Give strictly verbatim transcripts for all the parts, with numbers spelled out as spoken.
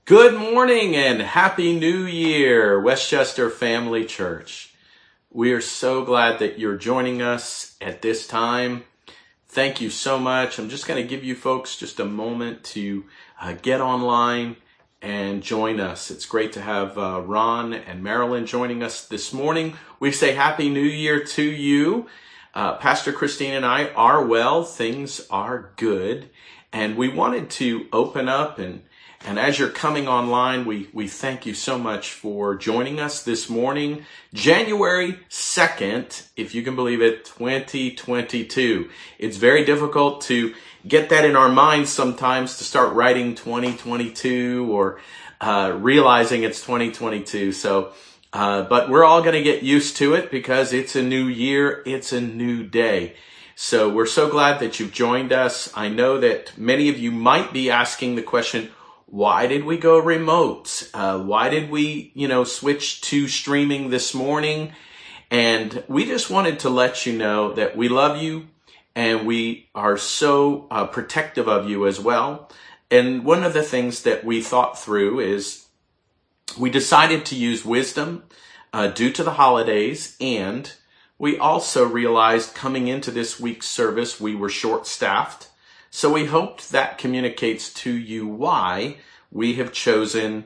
Good morning and Happy New Year, Westchester Family Church. We are so glad that you're joining us at this time. Thank you so much. I'm just going to give you folks just a moment to uh, get online and join us. It's great to have uh, Ron and Marilyn joining us this morning. We say Happy New Year to you. Uh, Pastor Christine and I are well. Things are good. And we wanted to open up and And as you're coming online, we, we thank you so much for joining us this morning, January second, if you can believe it, twenty twenty-two. It's very difficult to get that in our minds sometimes to start writing twenty twenty-two or uh, realizing it's twenty twenty-two. So, uh, but we're all going to get used to it because it's a new year. It's a new day. So we're so glad that you've joined us. I know that many of you might be asking the question, why did we go remote? Uh, why did we, you know, switch to streaming this morning? And we just wanted to let you know that we love you and we are so uh, protective of you as well. And one of the things that we thought through is we decided to use wisdom uh, due to the holidays. And we also realized coming into this week's service, we were short-staffed. So we hoped that communicates to you why we have chosen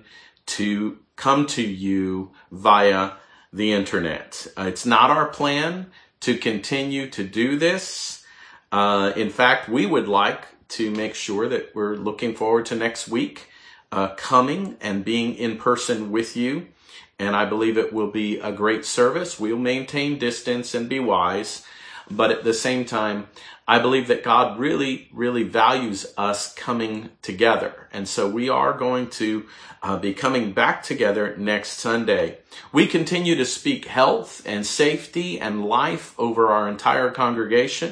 to come to you via the internet. Uh, it's not our plan to continue to do this. Uh, in fact, we would like to make sure that we're looking forward to next week uh, coming and being in person with you. And I believe it will be a great service. We'll maintain distance and be wise. But at the same time, I believe that God really, really values us coming together. And so we are going to uh, be coming back together next Sunday. We continue to speak health and safety and life over our entire congregation.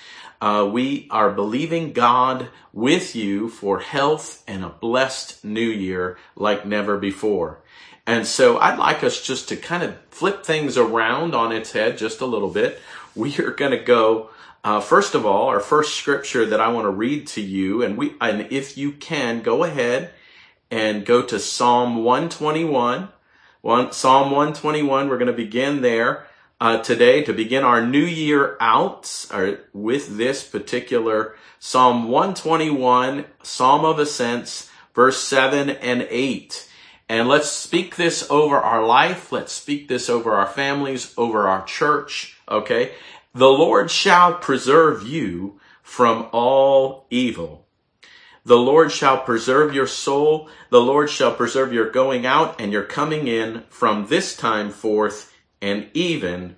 Uh, we are believing God with you for health and a blessed new year like never before. And so I'd like us just to kind of flip things around on its head just a little bit. We are going to go, uh, first of all, our first scripture that I want to read to you, and we, and if you can, go ahead and go to Psalm one twenty-one. One, Psalm one twenty-one, we're going to begin there uh, today to begin our new year out or with this particular Psalm one twenty-one, Psalm of Ascents, verse seven and eight. And let's speak this over our life. Let's speak this over our families, over our church. Okay. The Lord shall preserve you from all evil. The Lord shall preserve your soul. The Lord shall preserve your going out and your coming in from this time forth and even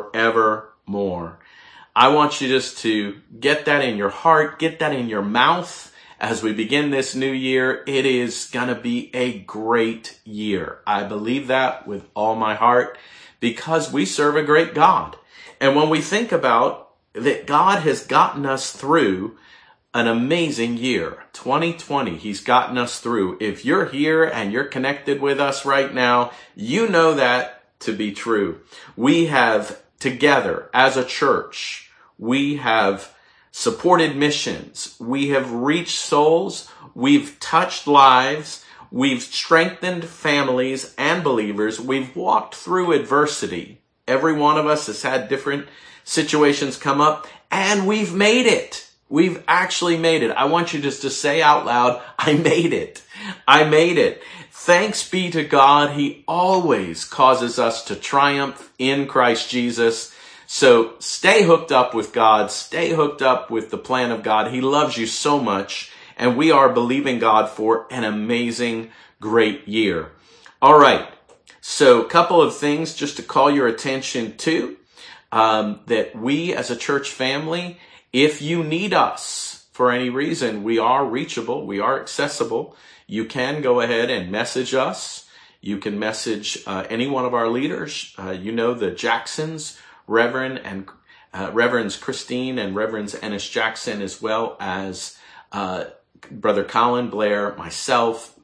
forevermore. I want you just to get that in your heart, get that in your mouth. As we begin this new year, it is going to be a great year. I believe that with all my heart because we serve a great God. And when we think about that God has gotten us through an amazing year, twenty twenty, He's gotten us through. If you're here and you're connected with us right now, you know that to be true. We have together as a church, we have supported missions. We have reached souls. We've touched lives. We've strengthened families and believers. We've walked through adversity. Every one of us has had different situations come up and we've made it. We've actually made it. I want you just to say out loud, I made it. I made it. Thanks be to God. He always causes us to triumph in Christ Jesus. So stay hooked up with God. Stay hooked up with the plan of God. He loves you so much. And we are believing God for an amazing, great year. All right. So a couple of things just to call your attention to. Um, that we as a church family, if you need us for any reason, we are reachable. We are accessible. You can go ahead and message us. You can message uh, any one of our leaders. Uh, you know the Jacksons. Reverend and uh, Reverends Christine and Reverends Ennis Jackson, as well as uh, Brother Colin Blair, myself,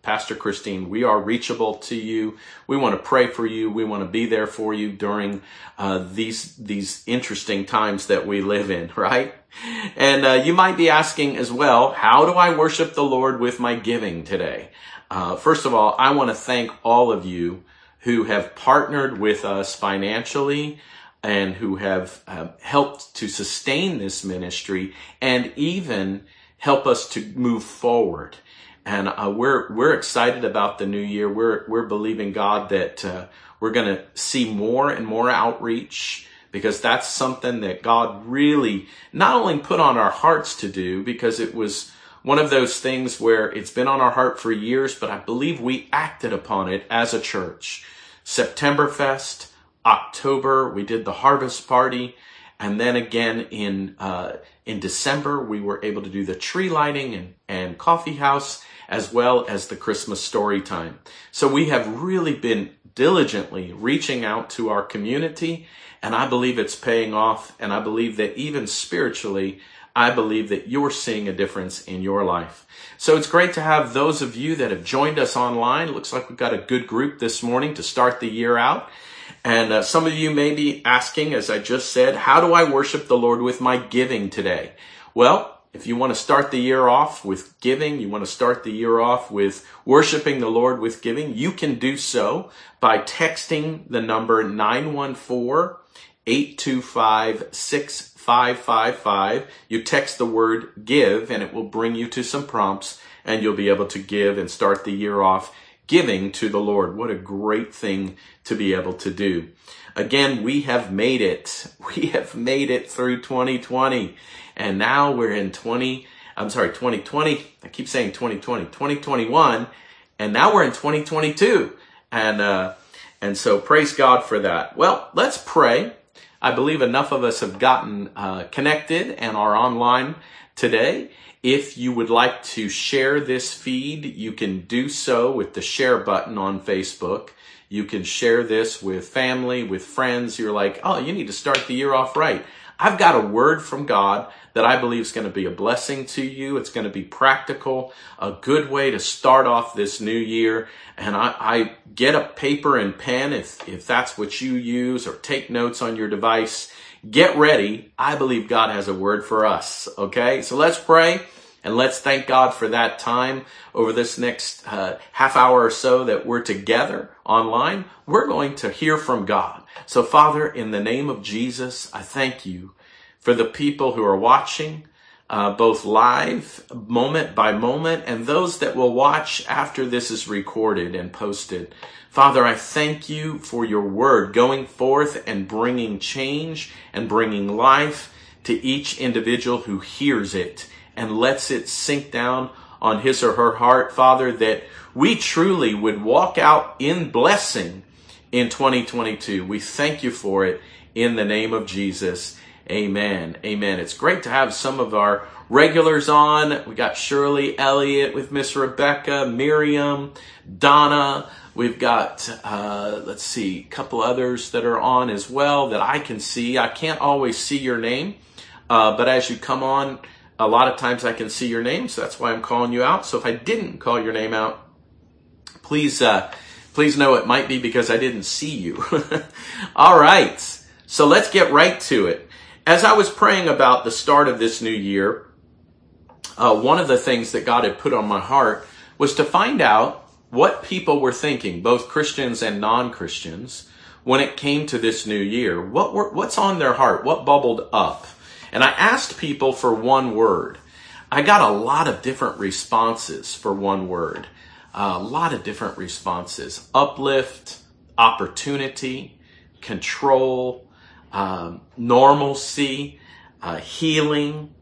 Pastor Christine, we are reachable to you. We want to pray for you. We want to be there for you during uh, these these interesting times that we live in, right? And uh, you might be asking as well, how do I worship the Lord with my giving today? Uh, first of all, I want to thank all of you who have partnered with us financially and who have uh, helped to sustain this ministry and even help us to move forward. And uh, we're we're excited about the new year. We're we're believing God that uh, we're going to see more and more outreach, because that's something that God really not only put on our hearts to do, because it was one of those things where it's been on our heart for years, but I believe we acted upon it as a church. Septemberfest, October, we did the harvest party. And then again in uh, in December, we were able to do the tree lighting and, and coffee house, as well as the Christmas story time. So we have really been diligently reaching out to our community, and I believe it's paying off. And I believe that even spiritually, I believe that you're seeing a difference in your life. So it's great to have those of you that have joined us online. It looks like we've got a good group this morning to start the year out. And uh, some of you may be asking, as I just said, how do I worship the Lord with my giving today? Well, if you want to start the year off with giving, you want to start the year off with worshiping the Lord with giving, you can do so by texting the number nine one four, eight two five, six five five five. You text the word give, and it will bring you to some prompts, and you'll be able to give and start the year off giving to the Lord. What a great thing to be able to do. Again, we have made it. We have made it through twenty twenty. And now we're in twenty, I'm sorry, twenty twenty. I keep saying twenty twenty, twenty twenty-one. And now we're in twenty twenty-two. And, uh, and so praise God for that. Well, let's pray. I believe enough of us have gotten uh, connected and are online today. If you would like to share this feed, you can do so with the share button on Facebook. You can share this with family, with friends. You're like, oh, you need to start the year off right. I've got a word from God that I believe is going to be a blessing to you. It's going to be practical, a good way to start off this new year. And I, I get a paper and pen if, if that's what you use, or take notes on your device. Get ready. I believe God has a word for us. Okay, so let's pray. And let's thank God for that time over this next uh, half hour or so that we're together online. We're going to hear from God. So Father, in the name of Jesus, I thank you for the people who are watching, uh, both live, moment by moment, and those that will watch after this is recorded and posted. Father, I thank you for your word going forth and bringing change and bringing life to each individual who hears it and lets it sink down on his or her heart, Father, that we truly would walk out in blessing in twenty twenty-two. We thank you for it in the name of Jesus. Amen. Amen. It's great to have some of our regulars on. We got Shirley Elliott with Miss Rebecca, Miriam, Donna. We've got, uh, let's see, a couple others that are on as well that I can see. I can't always see your name, uh, but as you come on, a lot of times I can see your name, so that's why I'm calling you out. So if I didn't call your name out, please uh, please know it might be because I didn't see you. All right, so let's get right to it. As I was praying about the start of this new year, uh, one of the things that God had put on my heart was to find out what people were thinking, both Christians and non-Christians, when it came to this new year. What were, what's on their heart? What bubbled up? And I asked people for one word. I got a lot of different responses for one word. Uh, a lot of different responses. Uplift, opportunity, control, um, normalcy, uh, healing,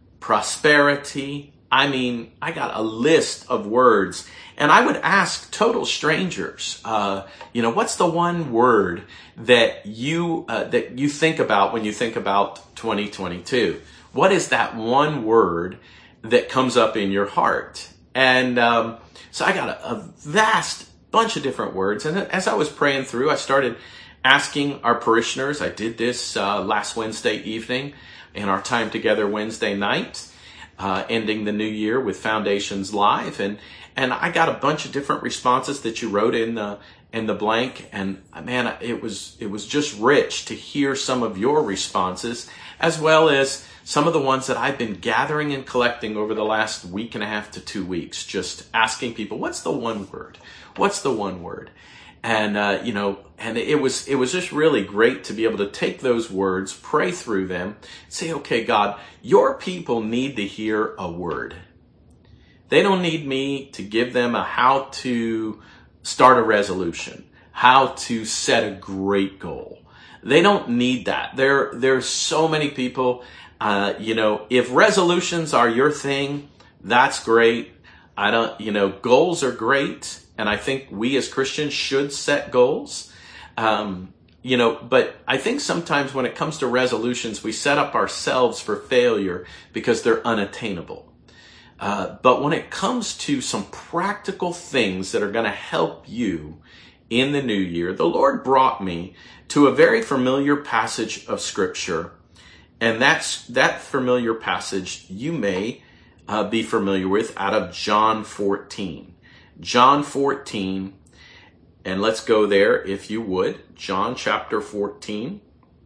prosperity. I mean, I got a list of words. And I would ask total strangers, uh, you know, what's the one word that you uh, that you think about when you think about twenty twenty-two? What is that one word that comes up in your heart? And um, so I got a, a vast bunch of different words. And as I was praying through, I started asking our parishioners. I did this uh, last Wednesday evening in our time together Wednesday night. uh, ending the new year with Foundations Live. And, and I got a bunch of different responses that you wrote in the, in the blank. And man, it was, it was just rich to hear some of your responses, as well as some of the ones that I've been gathering and collecting over the last week and a half to two weeks, just asking people, what's the one word? What's the one word? And, uh, you know, and it was, it was just really great to be able to take those words, pray through them, say, okay, God, your people need to hear a word. They don't need me to give them a how to start a resolution, how to set a great goal. They don't need that. There, there's so many people, uh, you know, if resolutions are your thing, that's great. I don't, you know, goals are great. And I think we as Christians should set goals. Um, you know, but I think sometimes when it comes to resolutions, we set up ourselves for failure because they're unattainable. Uh, but when it comes to some practical things that are going to help you in the new year, the Lord brought me to a very familiar passage of Scripture. And that's that familiar passage you may uh, be familiar with, out of John fourteen. John fourteen, and let's go there if you would. John chapter fourteen.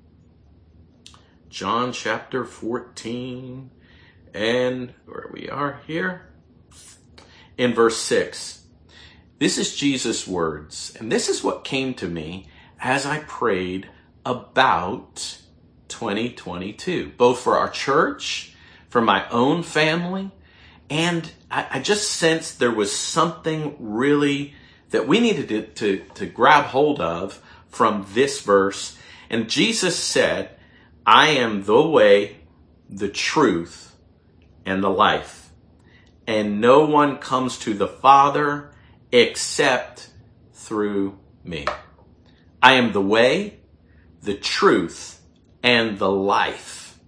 John chapter fourteen, and where we are here, in verse six. This is Jesus' words, and this is what came to me as I prayed about twenty twenty-two, both for our church, for my own family, and I, I just sensed there was something really that we needed to, to, to grab hold of from this verse. And Jesus said, I am the way, the truth, and the life. And no one comes to the Father except through me. I am the way, the truth, and the life.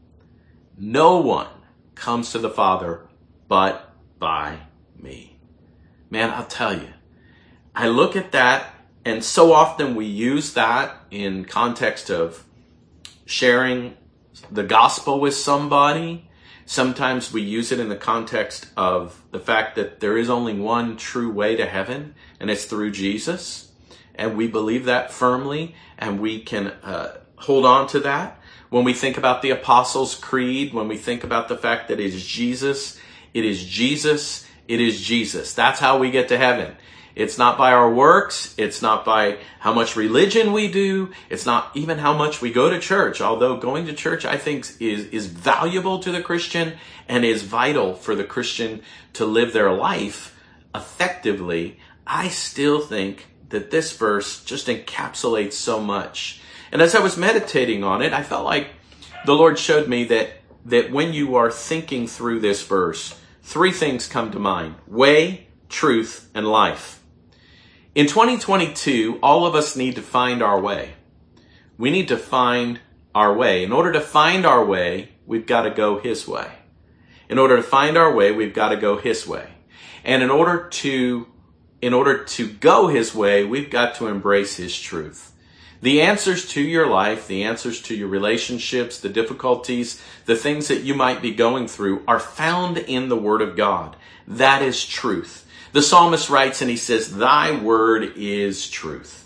No one comes to the Father but by me. Man, I'll tell you, I look at that, and so often we use that in context of sharing the gospel with somebody. Sometimes we use it in the context of the fact that there is only one true way to heaven, and it's through Jesus. And we believe that firmly, and we can uh, hold on to that. When we think about the Apostles' Creed, when we think about the fact that it is Jesus, it is Jesus, it is Jesus. That's how we get to heaven. It's not by our works. It's not by how much religion we do. It's not even how much we go to church. Although going to church, I think, is, is valuable to the Christian and is vital for the Christian to live their life effectively. I still think that this verse just encapsulates so much. And as I was meditating on it, I felt like the Lord showed me that, that when you are thinking through this verse, three things come to mind: way, truth, and life. In twenty twenty-two, all of us need to find our way. We need to find our way. In order to find our way, we've got to go His way. In order to find our way, we've got to go His way. And in order to, in order to go His way, we've got to embrace His truth. The answers to your life, the answers to your relationships, the difficulties, the things that you might be going through are found in the Word of God. That is truth. The psalmist writes and he says, thy word is truth.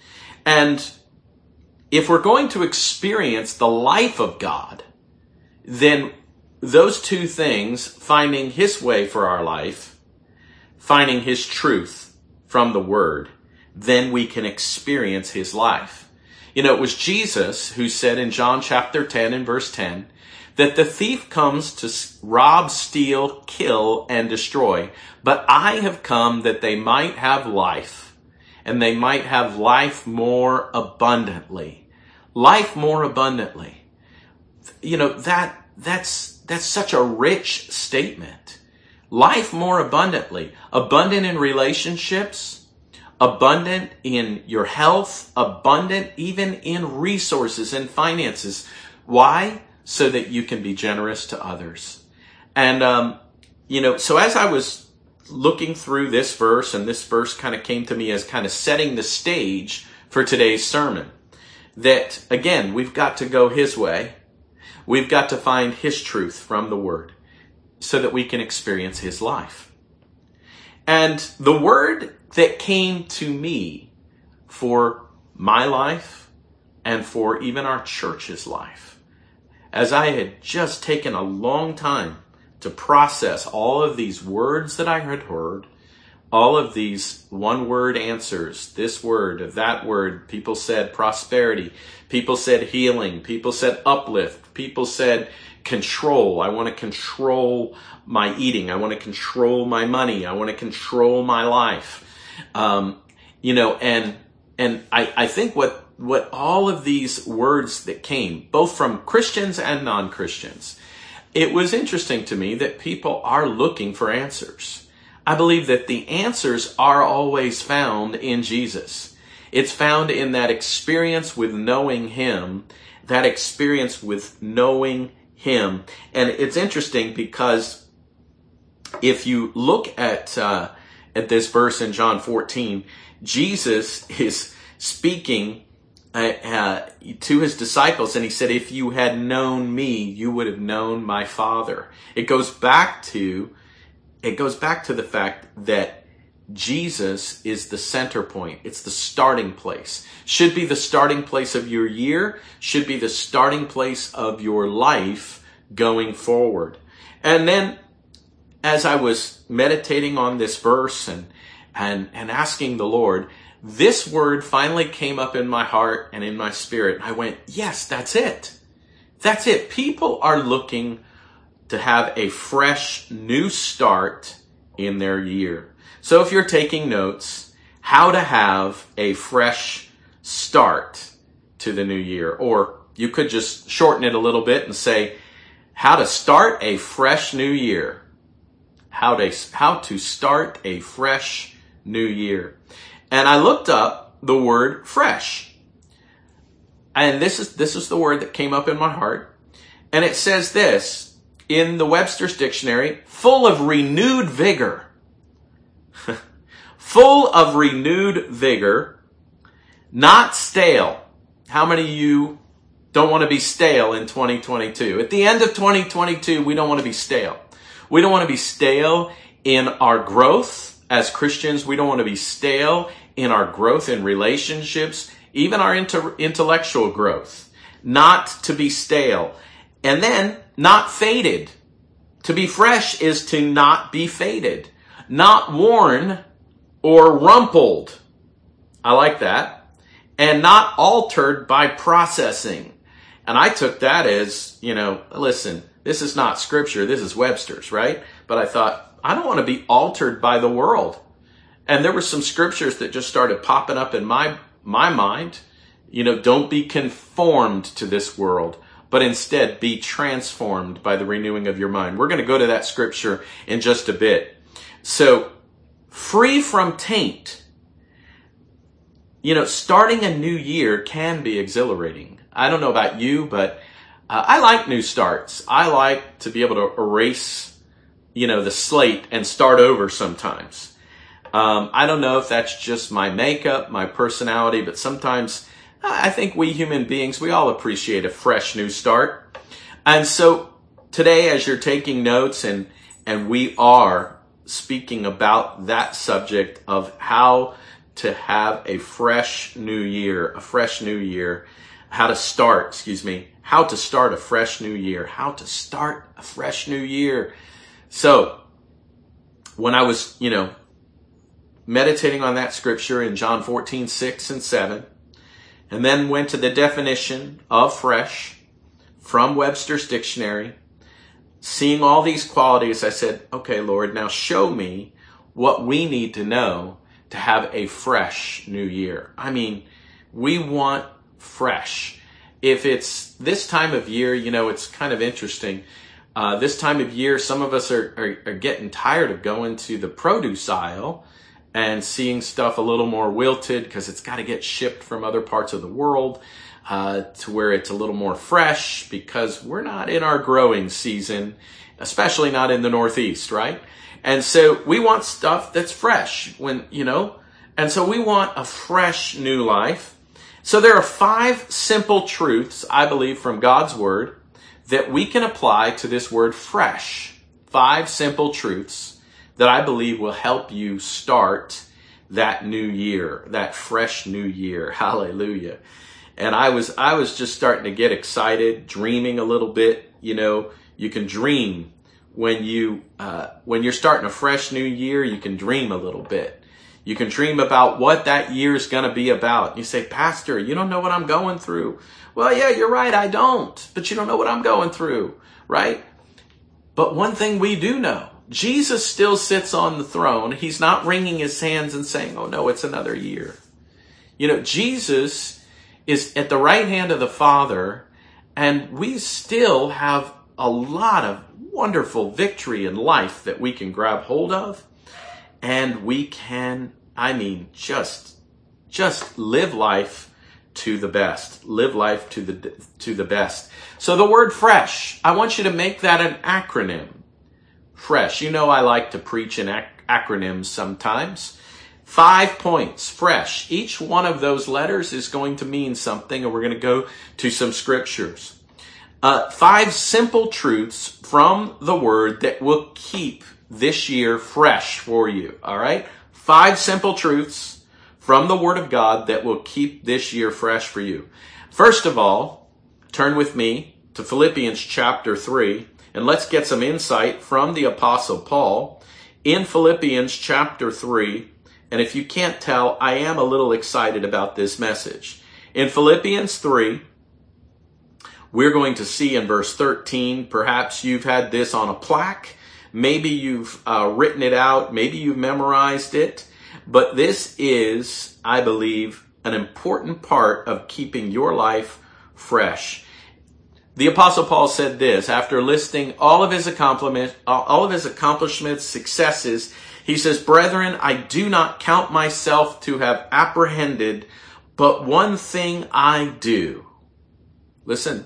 And if we're going to experience the life of God, then those two things, finding His way for our life, finding His truth from the Word, then we can experience His life. You know, it was Jesus who said in John chapter ten and verse ten, that the thief comes to rob, steal, kill, and destroy. But I have come that they might have life, and they might have life more abundantly. Life more abundantly. You know, that that's that's such a rich statement. Life more abundantly. Abundant in relationships, abundant in your health, abundant even in resources and finances. Why? So that you can be generous to others. And, um, you know, so as I was looking through this verse, and this verse kind of came to me as kind of setting the stage for today's sermon, that, again, we've got to go His way. We've got to find His truth from the Word. so that we can experience his life. And the word that came to me for my life and for even our church's life, as I had just taken a long time to process all of these words that I had heard, all of these one-word answers, this word, that word. People said prosperity. People said healing. People said uplift. People said control. I want to control my eating. I want to control my money. I want to control my life. Um, you know, and and I, I think what what all of these words that came, both from Christians and non-Christians, it was interesting to me that people are looking for answers. I believe that the answers are always found in Jesus. It's found in that experience with knowing him, that experience with knowing him. And it's interesting because if you look at uh, at this verse in John fourteen, Jesus is speaking uh, uh, to his disciples, and he said, if you had known me, you would have known my Father. It goes back to It goes back to the fact that Jesus is the center point. It's the starting place. Should be the starting place of your year. Should be the starting place of your life going forward. And then as I was meditating on this verse and, and, and asking the Lord, this word finally came up in my heart and in my spirit. I went, yes, that's it. That's it. People are looking to have a fresh new start in their year. So if you're taking notes, how to have a fresh start to the new year, or you could just shorten it a little bit and say, how to start a fresh new year. How to, how to start a fresh new year. And I looked up the word fresh. And this is, this is the word that came up in my heart. And it says this in the Webster's Dictionary, full of renewed vigor. Full of renewed vigor, not stale. How many of you don't want to be stale in twenty twenty-two? At the end of twenty twenty-two, we don't want to be stale. We don't want to be stale in our growth as Christians. We don't want to be stale in our growth in relationships, even our inter- intellectual growth. Not to be stale. And then, not faded. To be fresh is to not be faded. Not worn or rumpled. I like that. And not altered by processing. And I took that as, you know, listen, this is not scripture, this is Webster's, right? But I thought, I don't want to be altered by the world. And there were some scriptures that just started popping up in my, my mind. You know, don't be conformed to this world, but instead be transformed by the renewing of your mind. We're going to go to that scripture in just a bit. So, free from taint. You know, starting a new year can be exhilarating. I don't know about you, but uh, I like new starts. I like to be able to erase, you know, the slate and start over sometimes. Um, I don't know if that's just my makeup, my personality, but sometimes I think we human beings, we all appreciate a fresh new start. And so today, as you're taking notes, and and we are speaking about that subject of how to have a fresh new year, a fresh new year, how to start, excuse me, how to start a fresh new year, how to start a fresh new year. So when I was, you know, meditating on that scripture in John fourteen, six and seven, and then went to the definition of fresh from Webster's Dictionary, seeing all these qualities, I said, okay, Lord, now show me what we need to know to have a fresh new year. I mean, we want fresh. If it's this time of year, you know, it's kind of interesting. Uh, this time of year, some of us are, are, are getting tired of going to the produce aisle and seeing stuff a little more wilted because it's got to get shipped from other parts of the world. Uh, to where it's a little more fresh because we're not in our growing season, especially not in the Northeast, right? And so we want stuff that's fresh when, you know, and so we want a fresh new life. So there are five simple truths, I believe, from God's word that we can apply to this word fresh. five simple truths that I believe will help you start that new year, that fresh new year. Hallelujah. And I was, I was just starting to get excited, dreaming a little bit. You know, you can dream when you, uh, when you're starting a fresh new year, you can dream a little bit. You can dream about what that year is going to be about. You say, Pastor, you don't know what I'm going through. Well, yeah, you're right. I don't, but you don't know what I'm going through, right? But one thing we do know, Jesus still sits on the throne. He's not wringing his hands and saying, oh no, it's another year. You know, Jesus is at the right hand of the Father, and we still have a lot of wonderful victory in life that we can grab hold of. And we can, I mean, just, just live life to the best. Live life to the, to the best. So the word fresh, I want you to make that an acronym. Fresh. You know I like to preach in ac- acronyms sometimes. Five points. Fresh. Each one of those letters is going to mean something, and we're going to go to some scriptures. Uh, five simple truths from the word that will keep this year fresh for you. All right? Five simple truths from the Word of God that will keep this year fresh for you. First of all, turn with me to Philippians chapter three, and let's get some insight from the Apostle Paul in Philippians chapter three. And if you can't tell, I am a little excited about this message. In Philippians three, we're going to see in verse thirteen, perhaps you've had this on a plaque. Maybe you've uh, written it out. Maybe you've memorized it. But this is, I believe, an important part of keeping your life fresh. The Apostle Paul said this after listing all of his accomplishments, all of his accomplishments, successes. He says, "Brethren, I do not count myself to have apprehended, but one thing I do." Listen,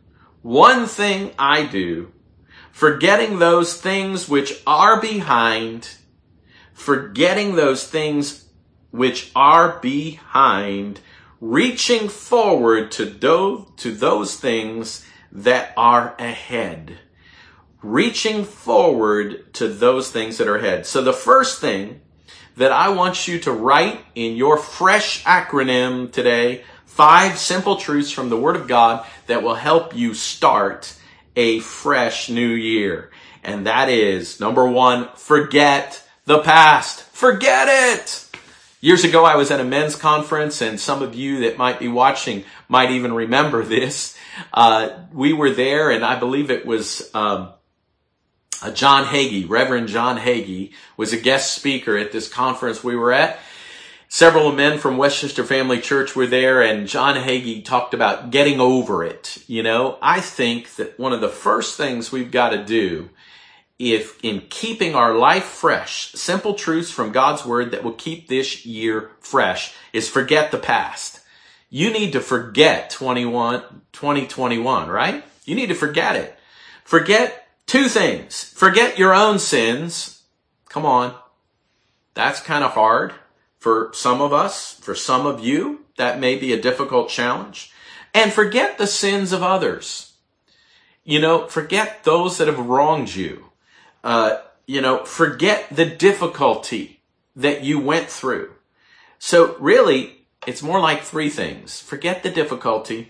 one thing I do. Forgetting those things which are behind, forgetting those things which are behind, reaching forward to do, to those things that are ahead. Reaching forward to those things that are ahead. So the first thing that I want you to write in your fresh acronym today, five simple truths from the Word of God that will help you start a fresh new year. And that is, number one, forget the past. Forget it. Years ago, I was at a men's conference, and some of you that might be watching might even remember this. Uh, we were there, and I believe it was um, uh, John Hagee, Reverend John Hagee, was a guest speaker at this conference we were at. Several men from Westchester Family Church were there, and John Hagee talked about getting over it. You know, I think that one of the first things we've got to do if in keeping our life fresh, simple truths from God's Word that will keep this year fresh, is forget the past. You need to forget twenty twenty-one, right? You need to forget it. Forget two things. Forget your own sins. Come on. That's kind of hard. For some of us, for some of you, that may be a difficult challenge. And forget the sins of others. You know, forget those that have wronged you. Uh, you know, forget the difficulty that you went through. So really, it's more like three things. Forget the difficulty,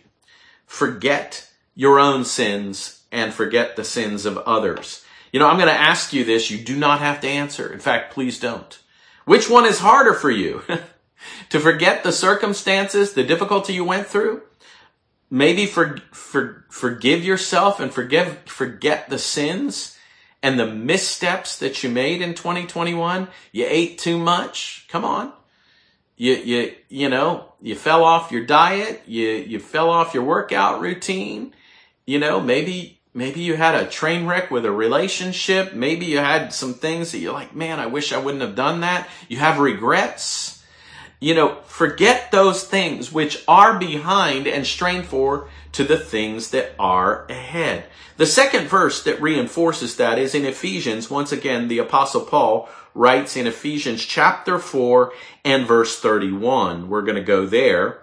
forget your own sins, and forget the sins of others. You know, I'm going to ask you this. You do not have to answer. In fact, please don't. Which one is harder for you? To forget the circumstances, the difficulty you went through? Maybe for, for, forgive yourself and forgive, forget the sins and the missteps that you made in twenty twenty-one. You ate too much. Come on. You, you, you know, you fell off your diet. You, you fell off your workout routine. You know, maybe, Maybe you had a train wreck with a relationship. Maybe you had some things that you're like, man, I wish I wouldn't have done that. You have regrets. You know, forget those things which are behind and strain forward to the things that are ahead. The second verse that reinforces that is in Ephesians. Once again, the Apostle Paul writes in Ephesians chapter four and verse thirty-one. We're going to go there.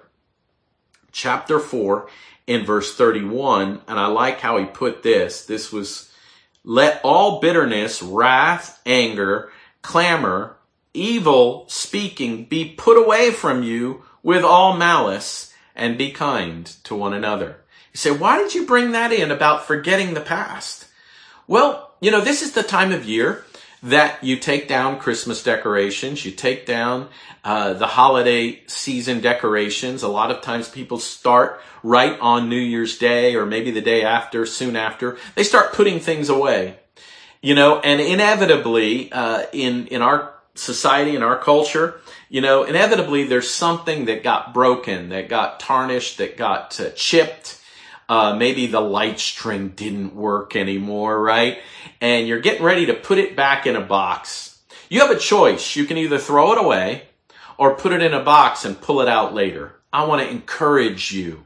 Chapter four. In verse thirty-one, and I like how he put this. This was Let all bitterness, wrath, anger, clamor, evil speaking be put away from you with all malice, and be kind to one another. You say, why did you bring that in about forgetting the past? Well, you know, this is the time of year that you take down Christmas decorations, you take down uh, the holiday season decorations. A lot of times people start right on New Year's Day or maybe the day after, soon after. They start putting things away, you know, and inevitably uh, in, in our society, in our culture, you know, inevitably there's something that got broken, that got tarnished, that got uh, chipped. Uh, maybe the light string didn't work anymore, right? And you're getting ready to put it back in a box. You have a choice. You can either throw it away or put it in a box and pull it out later. I want to encourage you.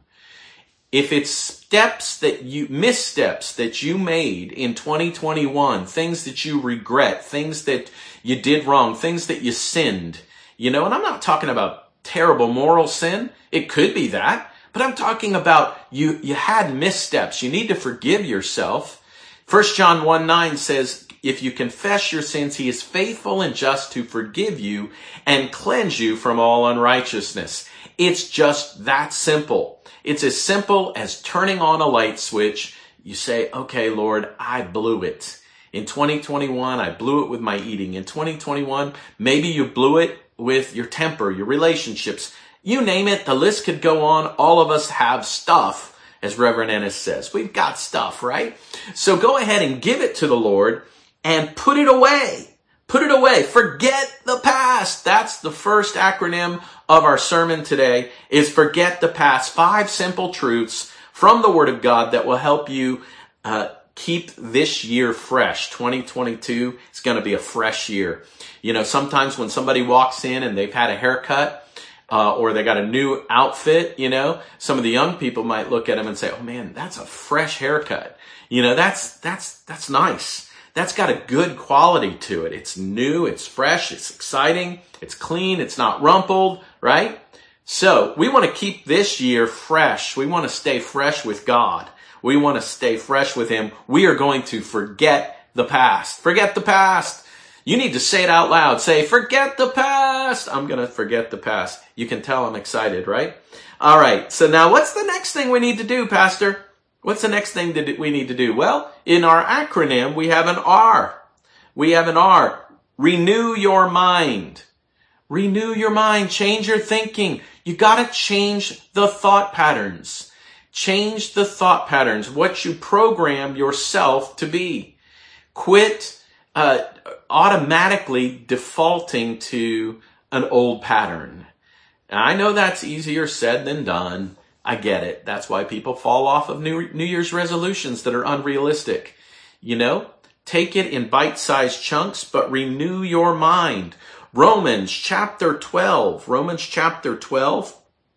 If it's steps that you, missteps that you made in twenty twenty-one, things that you regret, things that you did wrong, things that you sinned, you know, and I'm not talking about terrible moral sin. It could be that. But I'm talking about you, you had missteps. You need to forgive yourself. First John one nine says, if you confess your sins, he is faithful and just to forgive you and cleanse you from all unrighteousness. It's just that simple. It's as simple as turning on a light switch. You say, okay, Lord, I blew it. In twenty twenty-one, I blew it with my eating. In twenty twenty-one, maybe you blew it with your temper, your relationships. You name it, the list could go on. All of us have stuff, as Reverend Ennis says. We've got stuff, right? So go ahead and give it to the Lord and put it away. Put it away. Forget the past. That's the first acronym of our sermon today, is forget the past. Five simple truths from the Word of God that will help you uh, keep this year fresh. twenty twenty-two is going to be a fresh year. You know, sometimes when somebody walks in and they've had a haircut, Uh, or they got a new outfit, you know, some of the young people might look at them and say, oh man, that's a fresh haircut. You know, that's, that's, that's nice. That's got a good quality to it. It's new, it's fresh, it's exciting, it's clean, it's not rumpled, right? So we want to keep this year fresh. We want to stay fresh with God. We want to stay fresh with Him. We are going to forget the past. Forget the past. You need to say it out loud. Say, forget the past. I'm going to forget the past. You can tell I'm excited, right? All right. So now what's the next thing we need to do, Pastor? What's the next thing that we need to do? Well, in our acronym, we have an R. We have an R. Renew your mind. Renew your mind. Change your thinking. You got to change the thought patterns. Change the thought patterns. What you program yourself to be. Quit uh automatically defaulting to an old pattern. Now, I know that's easier said than done. I get it. That's why people fall off of New, New Year's resolutions that are unrealistic. You know, take it in bite-sized chunks, but renew your mind. Romans chapter twelve. Romans chapter twelve.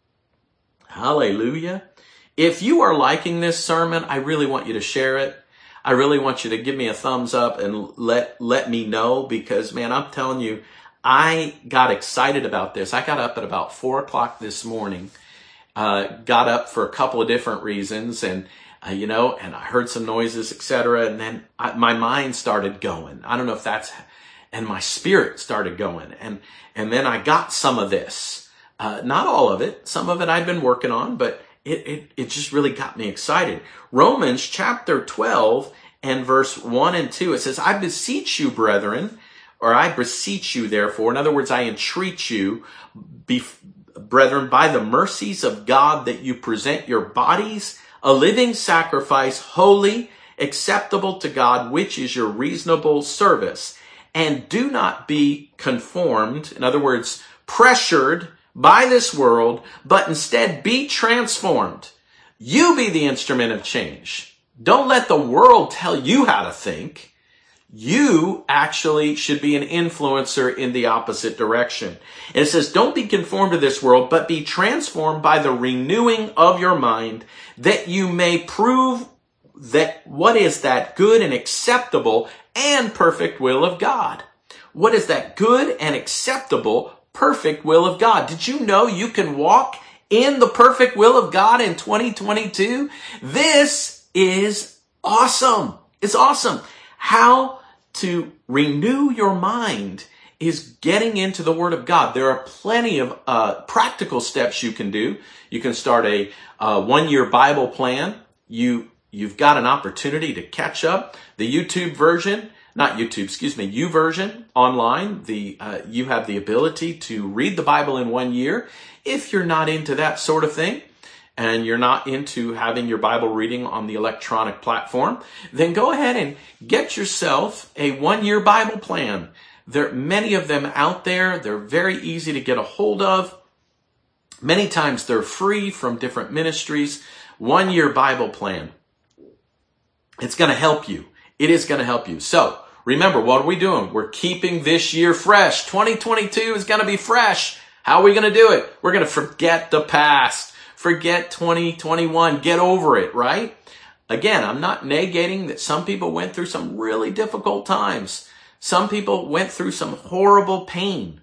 Hallelujah. If you are liking this sermon, I really want you to share it. I really want you to give me a thumbs up and let, let me know, because man, I'm telling you, I got excited about this. I got up at about four o'clock this morning, uh, got up for a couple of different reasons, and, uh, you know, and I heard some noises, et cetera. And then I, my mind started going. I don't know if that's, and my spirit started going. And, and then I got some of this, uh, not all of it. Some of it I'd been working on, but It, it, it just really got me excited. Romans chapter twelve and verse one and two, it says, I beseech you, brethren, or I beseech you, therefore. In other words, I entreat you, be, brethren, by the mercies of God, that you present your bodies a living sacrifice, holy, acceptable to God, which is your reasonable service. And do not be conformed, in other words, pressured by this world, but instead be transformed. You be the instrument of change. Don't let the world tell you how to think. You actually should be an influencer in the opposite direction. And it says, don't be conformed to this world, but be transformed by the renewing of your mind, that you may prove that what is that good and acceptable and perfect will of God. What is that good and acceptable perfect will of God? Did you know you can walk in the perfect will of God in twenty twenty-two? This is awesome. It's awesome. How to renew your mind is getting into the Word of God. There are plenty of uh, practical steps you can do. You can start a uh, one-year Bible plan. You, you've got an opportunity to catch up. The YouTube version, not YouTube, excuse me, YouVersion online, the uh, you have the ability to read the Bible in one year. If you're not into that sort of thing, and you're not into having your Bible reading on the electronic platform, then go ahead and get yourself a one-year Bible plan. There are many of them out there. They're very easy to get a hold of. Many times they're free from different ministries. One-year Bible plan. It's going to help you. It is going to help you. So remember, what are we doing? We're keeping this year fresh. twenty twenty-two is going to be fresh. How are we going to do it? We're going to forget the past. Forget twenty twenty-one. Get over it, right? Again, I'm not negating that some people went through some really difficult times. Some people went through some horrible pain.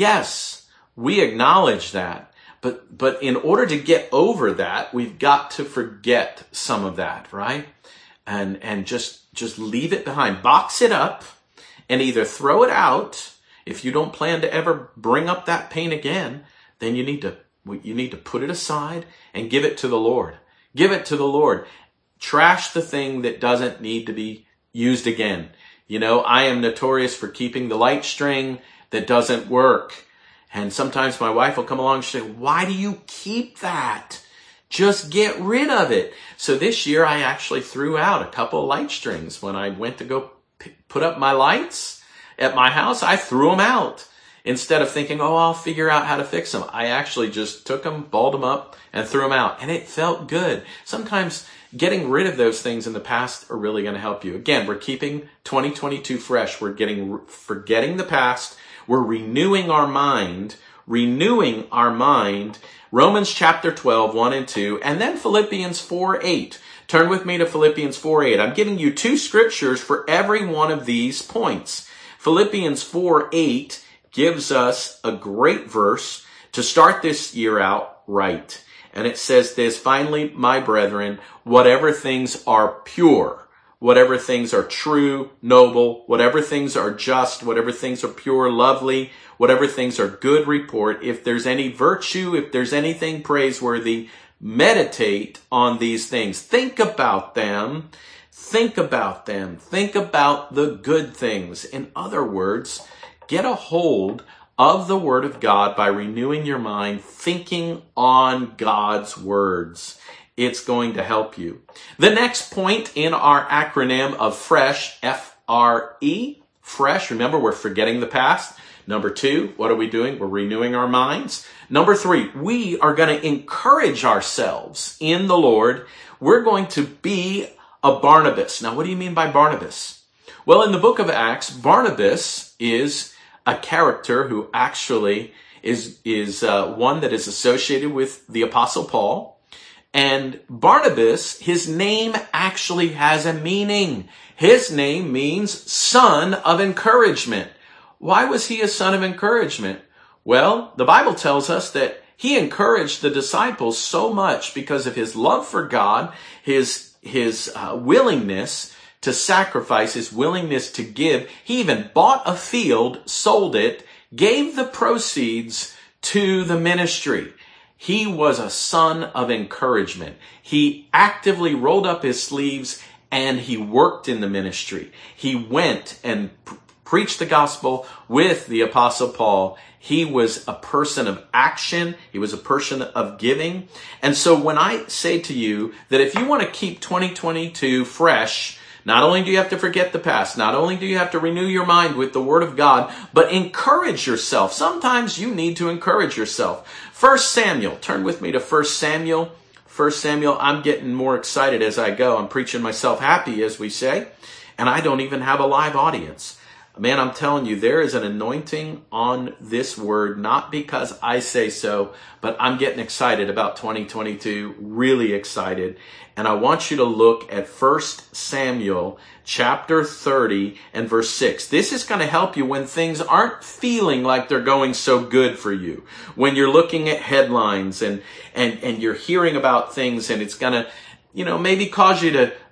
Yes, we acknowledge that. But, but in order to get over that, we've got to forget some of that, right? And, and just, just leave it behind. Box it up and either throw it out. If you don't plan to ever bring up that pain again, then you need to, you need to put it aside and give it to the Lord. Give it to the Lord. Trash the thing that doesn't need to be used again. You know, I am notorious for keeping the light string that doesn't work. And sometimes my wife will come along and say, why do you keep that? Just get rid of it. So this year I actually threw out a couple of light strings. When I went to go p- put up my lights at my house, I threw them out. Instead of thinking, oh, I'll figure out how to fix them. I actually just took them, balled them up, and threw them out. And it felt good. Sometimes getting rid of those things in the past are really going to help you. Again, we're keeping twenty twenty-two fresh. We're getting, forgetting the past. We're renewing our mind, renewing our mind. Romans chapter twelve, one and two, and then Philippians four, eight. Turn with me to Philippians four, eight. I'm giving you two scriptures for every one of these points. Philippians four, eight gives us a great verse to start this year out right. And it says this, finally, my brethren, whatever things are pure, whatever things are true, noble, whatever things are just, whatever things are pure, lovely, whatever things are good report, if there's any virtue, if there's anything praiseworthy, meditate on these things. Think about them. Think about them. Think about the good things. In other words, get a hold of the Word of God by renewing your mind, thinking on God's words. It's going to help you. The next point in our acronym of FRESH, F R E, fresh, remember we're forgetting the past. Number two, what are we doing? We're renewing our minds. Number three, we are going to encourage ourselves in the Lord. We're going to be a Barnabas. Now, what do you mean by Barnabas? Well, in the book of Acts, Barnabas is a character who actually is, is uh, one that is associated with the Apostle Paul. And Barnabas, his name actually has a meaning. His name means son of encouragement. Why was he a son of encouragement? Well, the Bible tells us that he encouraged the disciples so much because of his love for God, his, his uh, willingness to sacrifice, his willingness to give. He even bought a field, sold it, gave the proceeds to the ministry. He was a son of encouragement. He actively rolled up his sleeves and he worked in the ministry. He went and pr- preached the gospel with the Apostle Paul. He was a person of action. He was a person of giving. And so when I say to you that if you want to keep twenty twenty-two fresh, not only do you have to forget the past, not only do you have to renew your mind with the Word of God, but encourage yourself. Sometimes you need to encourage yourself. First Samuel, turn with me to First Samuel. First Samuel, I'm getting more excited as I go. I'm preaching myself happy, as we say, and I don't even have a live audience. Man, I'm telling you, there is an anointing on this word, not because I say so, but I'm getting excited about twenty twenty-two, really excited. And I want you to look at First Samuel chapter thirty and verse six. This is going to help you when things aren't feeling like they're going so good for you. When you're looking at headlines and, and, and you're hearing about things and it's going to, you know, maybe cause you to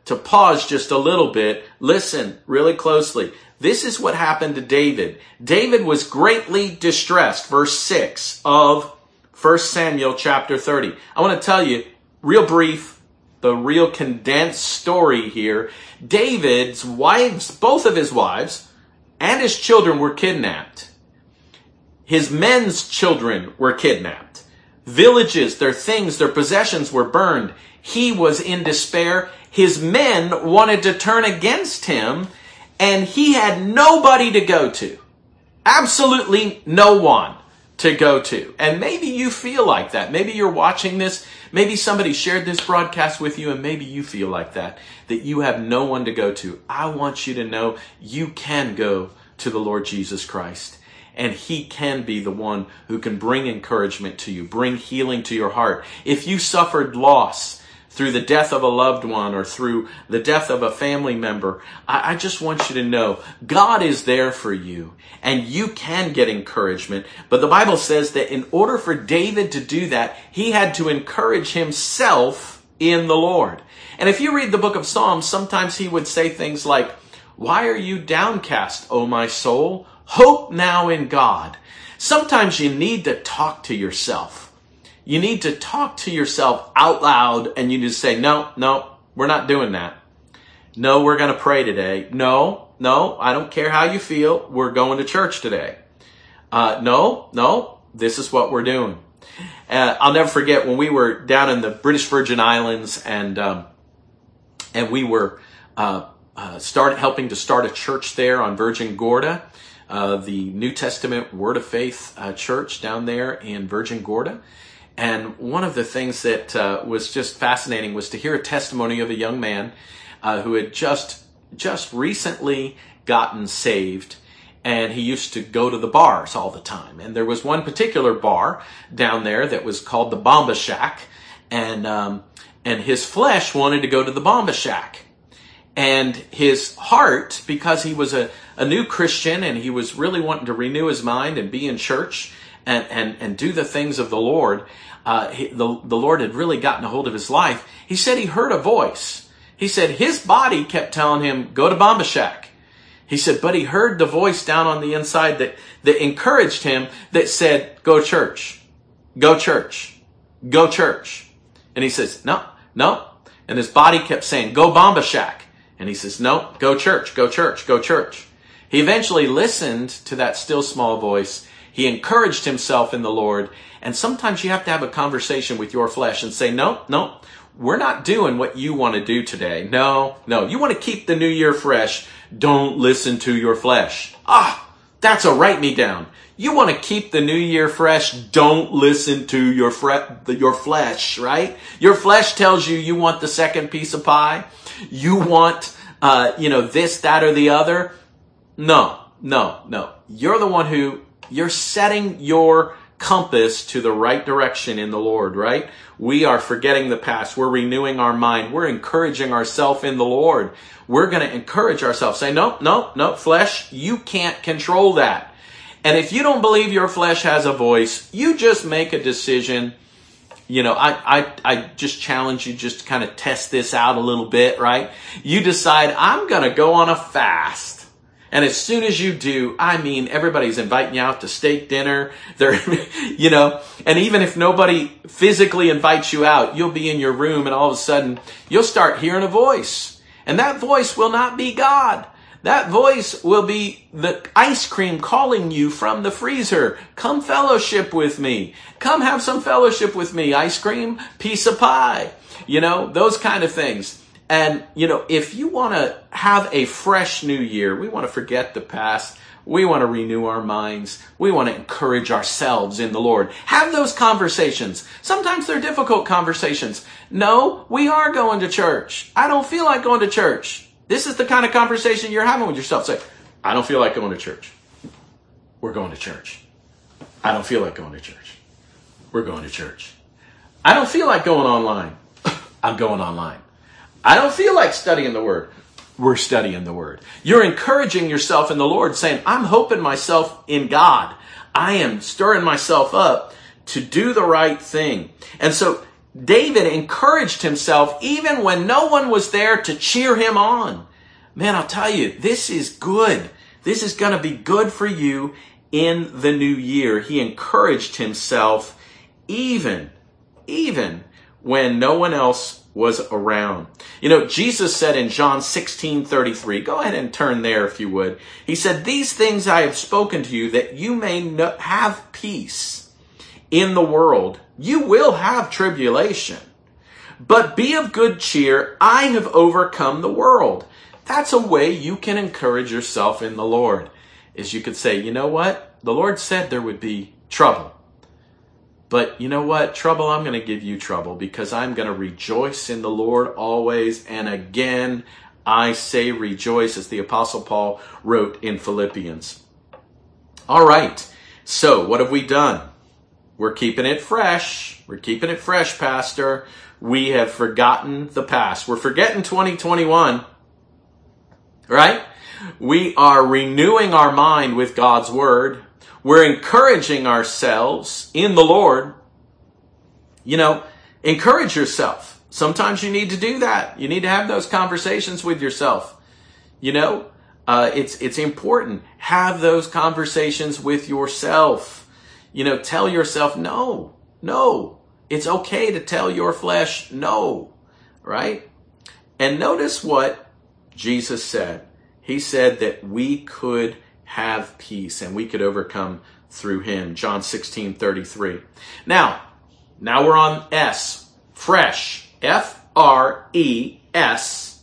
to pause just a little bit. Listen really closely. This is what happened to David. David was greatly distressed, verse six of First Samuel chapter thirty. I want to tell you, real brief, the real condensed story here. David's wives, both of his wives, and his children were kidnapped. His men's children were kidnapped. Villages, their things, their possessions were burned. He was in despair. His men wanted to turn against him, and he had nobody to go to. Absolutely no one to go to. And maybe you feel like that. Maybe you're watching this. Maybe somebody shared this broadcast with you, and maybe you feel like that, that you have no one to go to. I want you to know you can go to the Lord Jesus Christ, and he can be the one who can bring encouragement to you, bring healing to your heart. If you suffered loss through the death of a loved one or through the death of a family member, I, I just want you to know God is there for you, and you can get encouragement. But the Bible says that in order for David to do that, he had to encourage himself in the Lord. And if you read the book of Psalms, sometimes he would say things like, "Why are you downcast, O my soul? Hope now in God." Sometimes you need to talk to yourself. You need to talk to yourself out loud, and you just say, no, no, we're not doing that. No, we're going to pray today. No, no, I don't care how you feel. We're going to church today. Uh, no, no, this is what we're doing. Uh, I'll never forget when we were down in the British Virgin Islands, and um, and we were uh, uh, started helping to start a church there on Virgin Gorda, uh, the New Testament Word of Faith uh, church down there in Virgin Gorda. And one of the things that uh, was just fascinating was to hear a testimony of a young man uh, who had just just recently gotten saved, and he used to go to the bars all the time. And there was one particular bar down there that was called the Bomba Shack, and um, and his flesh wanted to go to the Bomba Shack. And his heart, because he was a, a new Christian and he was really wanting to renew his mind and be in church and, and, and do the things of the Lord, uh, he, the, the Lord had really gotten a hold of his life. He said he heard a voice. He said his body kept telling him, go to Bomba Shack. He said, but he heard the voice down on the inside that, that encouraged him, that said, go church, go church, go church. And he says, no, no. And his body kept saying, go Bomba Shack. And he says, no, go church, go church, go church. He eventually listened to that still small voice. He encouraged himself in the Lord. And sometimes you have to have a conversation with your flesh and say, no, no, we're not doing what you want to do today. No, no, you want to keep the new year fresh. Don't listen to your flesh. Ah, that's a write me down. You want to keep the new year fresh. Don't listen to your fre- your flesh, right? Your flesh tells you you want the second piece of pie. You want, uh, you know, this, that, or the other. No, no, no. You're the one who, you're setting your compass to the right direction in the Lord, right? We are forgetting the past. We're renewing our mind. We're encouraging ourselves in the Lord. We're going to encourage ourselves. Say, no, no, no, flesh, you can't control that. And if you don't believe your flesh has a voice, you just make a decision. You know, I, I, I just challenge you just to kind of test this out a little bit, right? You decide, I'm going to go on a fast. And as soon as you do, I mean, everybody's inviting you out to steak dinner. They're, you know, and even if nobody physically invites you out, you'll be in your room and all of a sudden you'll start hearing a voice. And that voice will not be God. That voice will be the ice cream calling you from the freezer. Come fellowship with me. Come have some fellowship with me. Ice cream, piece of pie. You know, those kind of things. And, you know, if you want to have a fresh new year, we want to forget the past. We want to renew our minds. We want to encourage ourselves in the Lord. Have those conversations. Sometimes they're difficult conversations. No, we are going to church. I don't feel like going to church. This is the kind of conversation you're having with yourself. Say, I don't feel like going to church. We're going to church. I don't feel like going to church. We're going to church. I don't feel like going online. I'm going online. I don't feel like studying the Word. We're studying the Word. You're encouraging yourself in the Lord, saying, I'm hoping myself in God. I am stirring myself up to do the right thing. And so David encouraged himself even when no one was there to cheer him on. Man, I'll tell you, this is good. This is going to be good for you in the new year. He encouraged himself even, even when no one else was around. You know, Jesus said in John sixteen thirty-three, go ahead and turn there if you would. He said, these things I have spoken to you that you may know, have peace in the world. You will have tribulation, but be of good cheer. I have overcome the world. That's a way you can encourage yourself in the Lord, is you could say, you know what? The Lord said there would be trouble. But you know what? Trouble, I'm going to give you trouble because I'm going to rejoice in the Lord always. And again, I say rejoice, as the Apostle Paul wrote in Philippians. All right. So what have we done? We're keeping it fresh. We're keeping it fresh, Pastor. We have forgotten the past. We're forgetting twenty twenty-one. Right? We are renewing our mind with God's word. We're encouraging ourselves in the Lord. You know, encourage yourself. Sometimes you need to do that. You need to have those conversations with yourself. You know, uh, it's, it's important. Have those conversations with yourself. You know, tell yourself, no, no, it's okay to tell your flesh no, right? And notice what Jesus said. He said that we could have peace and we could overcome through him. John sixteen thirty-three. Now, now we're on S. Fresh. F R E S.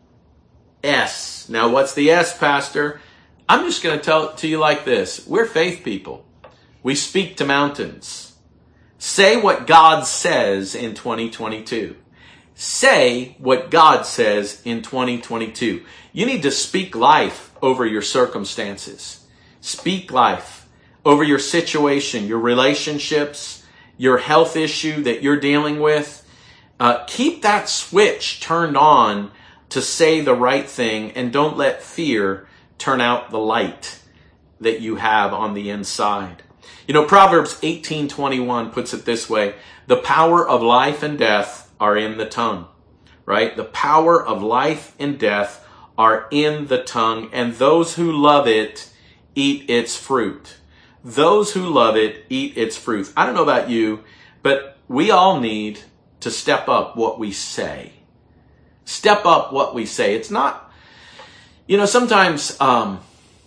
S. Now what's the S, Pastor? I'm just going to tell it to you like this. We're faith people. We speak to mountains. Say what God says in twenty twenty-two. Say what God says in twenty twenty-two. You need to speak life over your circumstances. Speak life over your situation, your relationships, your health issue that you're dealing with. Uh, keep that switch turned on to say the right thing, and don't let fear turn out the light that you have on the inside. You know, Proverbs eighteen twenty-one puts it this way: the power of life and death are in the tongue, right? The power of life and death are in the tongue, and those who love it eat its fruit. Those who love it eat its fruit. I don't know about you, but we all need to step up what we say. Step up what we say. It's not, you know, sometimes, um,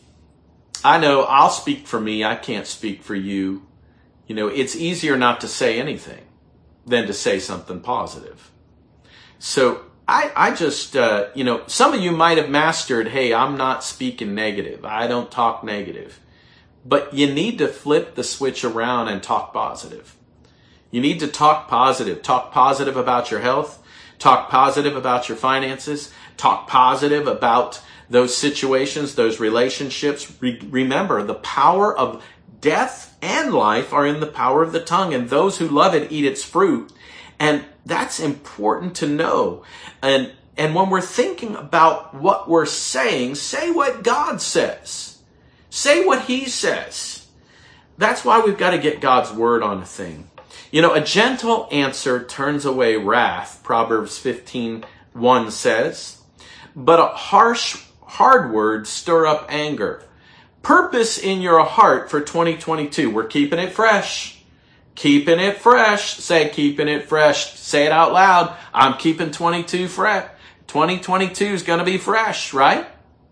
I know I'll speak for me. I can't speak for you. You know, it's easier not to say anything than to say something positive. So I, I just, uh, you know, some of you might have mastered, hey, I'm not speaking negative. I don't talk negative. But you need to flip the switch around and talk positive. You need to talk positive. Talk positive about your health. Talk positive about your finances. Talk positive about those situations, those relationships. Re- remember, the power of death and life are in the power of the tongue, and those who love it eat its fruit. And that's important to know. And, and when we're thinking about what we're saying, say what God says. Say what he says. That's why we've got to get God's word on a thing. You know, a gentle answer turns away wrath, Proverbs fifteen one says, but a harsh, hard words stir up anger. Purpose in your heart for twenty twenty-two. We're keeping it fresh. Keeping it fresh. Say, keeping it fresh. Say it out loud. I'm keeping twenty-two fresh. twenty twenty-two is going to be fresh, right?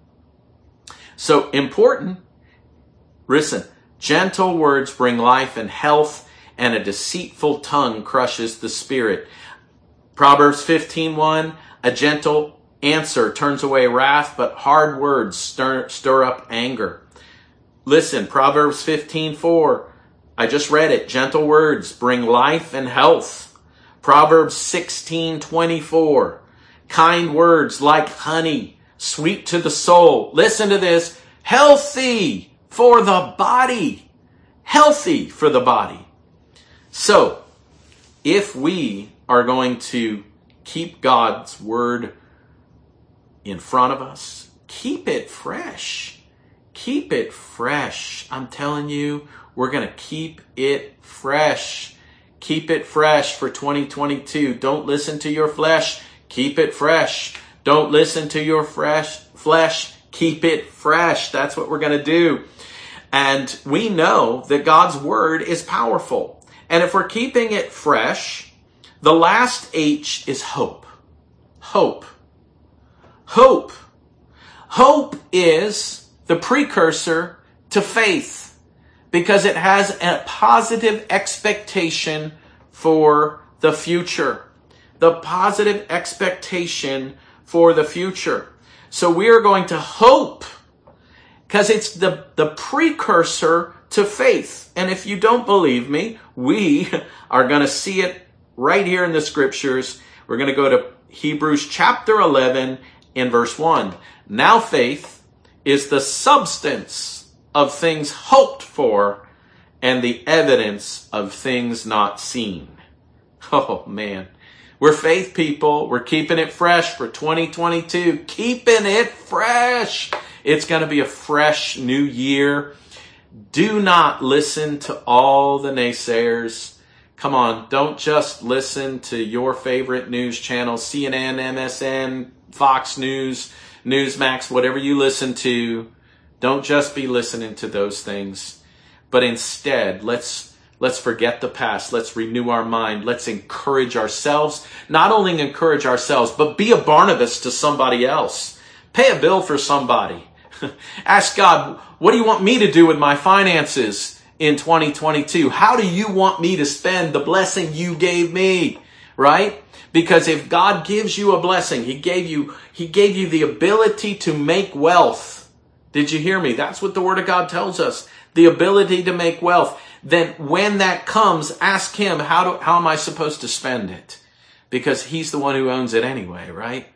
So important. Listen, gentle words bring life and health, and a deceitful tongue crushes the spirit. Proverbs fifteen one, a gentle answer turns away wrath, but hard words stir, stir up anger. Listen, Proverbs fifteen four, I just read it. Gentle words bring life and health. Proverbs sixteen twenty-four, kind words like honey, sweet to the soul. Listen to this, healthy for the body. Healthy for the body. So, if we are going to keep God's word in front of us, keep it fresh. Keep it fresh. I'm telling you, we're going to keep it fresh. Keep it fresh for twenty twenty-two. Don't listen to your flesh. Keep it fresh. Don't listen to your fresh flesh. Keep it fresh. That's what we're going to do. And we know that God's word is powerful. And if we're keeping it fresh, the last H is hope. Hope. Hope. Hope is the precursor to faith because it has a positive expectation for the future. The positive expectation for the future. So we are going to hope because it's the, the precursor to faith. And if you don't believe me, we are going to see it right here in the scriptures. We're going to go to Hebrews chapter eleven in verse one. Now faith is the substance of things hoped for and the evidence of things not seen. Oh man. We're faith people. We're keeping it fresh for twenty twenty-two. Keeping it fresh. It's going to be a fresh new year. Do not listen to all the naysayers. Come on, don't just listen to your favorite news channels, C N N, M S N, Fox News, Newsmax, whatever you listen to. Don't just be listening to those things. But instead, let's let's forget the past. Let's renew our mind. Let's encourage ourselves. Not only encourage ourselves, but be a Barnabas to somebody else. Pay a bill for somebody. Ask God, what do you want me to do with my finances in twenty twenty-two? How do you want me to spend the blessing you gave me? Right? Because if God gives you a blessing, He gave you, He gave you the ability to make wealth. Did you hear me? That's what the Word of God tells us. The ability to make wealth. Then when that comes, ask Him, how do, how am I supposed to spend it? Because He's the one who owns it anyway, right?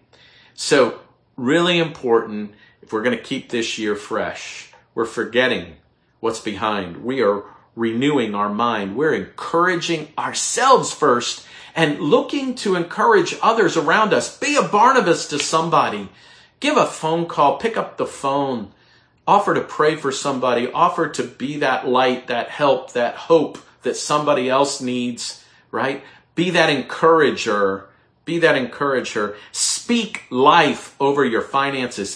So really important. If we're going to keep this year fresh, we're forgetting what's behind. We are renewing our mind. We're encouraging ourselves first and looking to encourage others around us. Be a Barnabas to somebody. Give a phone call. Pick up the phone. Offer to pray for somebody. Offer to be that light, that help, that hope that somebody else needs, right? Be that encourager. Be that encourager. Speak life over your finances.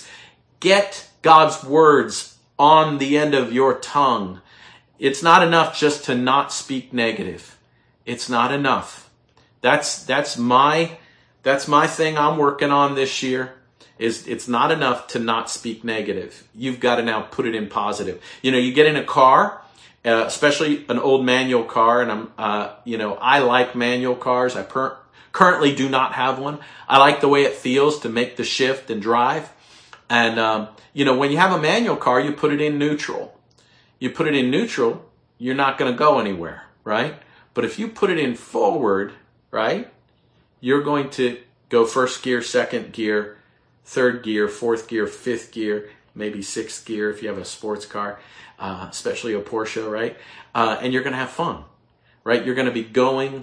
Get God's words on the end of your tongue. It's not enough just to not speak negative. It's not enough. That's, that's my, that's my thing I'm working on this year. Is it's not enough to not speak negative. You've got to now put it in positive. You know, you get in a car, uh, especially an old manual car, and I'm, uh, you know, I like manual cars. I per- currently do not have one. I like the way it feels to make the shift and drive. And, um, you know, when you have a manual car, you put it in neutral. You put it in neutral, you're not going to go anywhere, right? But if you put it in forward, right, you're going to go first gear, second gear, third gear, fourth gear, fifth gear, maybe sixth gear if you have a sports car, uh, especially a Porsche, right? Uh, and you're going to have fun, right? You're going to be going,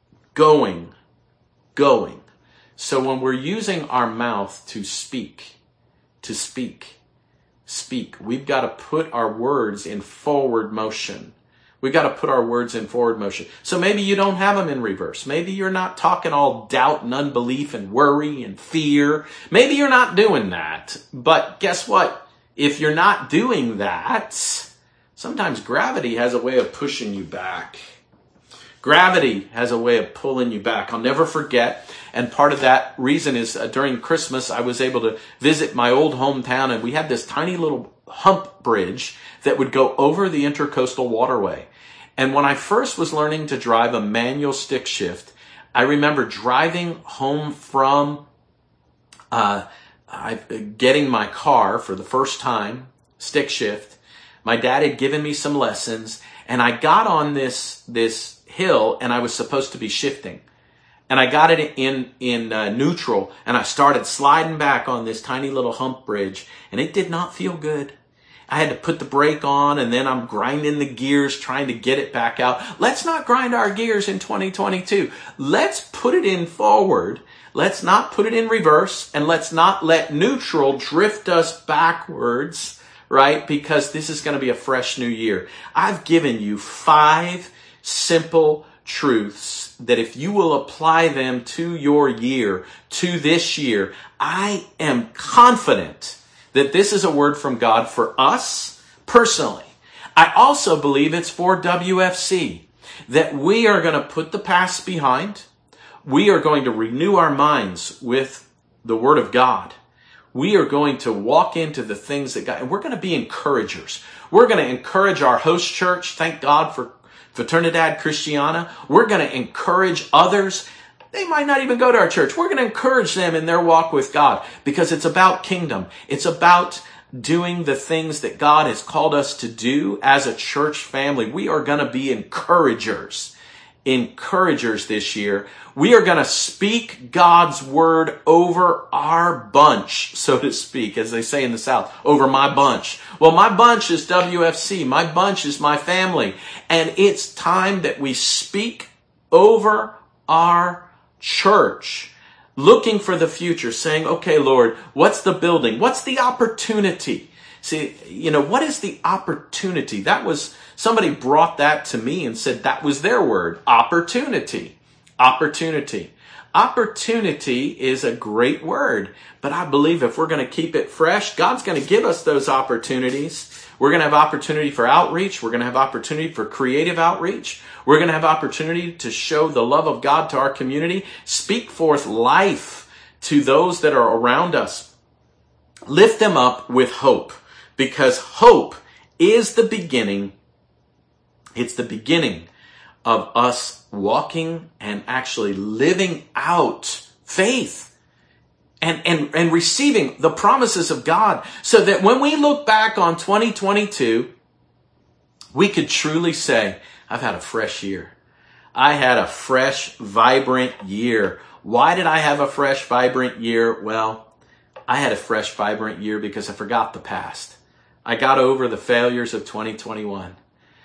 going, going. So when we're using our mouth to speak, to speak, speak, we've got to put our words in forward motion. We've got to put our words in forward motion. So maybe you don't have them in reverse. Maybe you're not talking all doubt and unbelief and worry and fear. Maybe you're not doing that. But guess what? If you're not doing that, sometimes gravity has a way of pushing you back. Gravity has a way of pulling you back. I'll never forget. And part of that reason is uh, during Christmas, I was able to visit my old hometown, and we had this tiny little hump bridge that would go over the Intercoastal Waterway. And when I first was learning to drive a manual stick shift, I remember driving home from uh, I, getting my car for the first time, stick shift. My dad had given me some lessons, and I got on this this hill, and I was supposed to be shifting. And I got it in, in uh, neutral, and I started sliding back on this tiny little hump bridge, and it did not feel good. I had to put the brake on, and then I'm grinding the gears, trying to get it back out. Let's not grind our gears in twenty twenty-two. Let's put it in forward. Let's not put it in reverse, and let's not let neutral drift us backwards, right? Because this is going to be a fresh new year. I've given you five simple truths that if you will apply them to your year, to this year, I am confident that this is a word from God for us personally. I also believe it's for W F C, that we are going to put the past behind. We are going to renew our minds with the Word of God. We are going to walk into the things that God, and we're going to be encouragers. We're going to encourage our host church. Thank God for Fraternidad Christiana. We're going to encourage others. They might not even go to our church. We're going to encourage them in their walk with God because it's about kingdom. It's about doing the things that God has called us to do as a church family. We are going to be encouragers. Encouragers this year. We are going to speak God's word over our bunch, so to speak, as they say in the South, over my bunch. Well, my bunch is W F C. My bunch is my family. And it's time that we speak over our church, looking for the future, saying, okay, Lord, what's the building? What's the opportunity? See, you know, what is the opportunity? That was, somebody brought that to me and said that was their word, opportunity. Opportunity. Opportunity is a great word, but I believe if we're going to keep it fresh, God's going to give us those opportunities. We're going to have opportunity for outreach. We're going to have opportunity for creative outreach. We're going to have opportunity to show the love of God to our community. Speak forth life to those that are around us. Lift them up with hope, because hope is the beginning. It's the beginning of us walking and actually living out faith and, and, and receiving the promises of God, so that when we look back on twenty twenty-two, we could truly say, I've had a fresh year. I had a fresh, vibrant year. Why did I have a fresh, vibrant year? Well, I had a fresh, vibrant year because I forgot the past. I got over the failures of twenty twenty-one.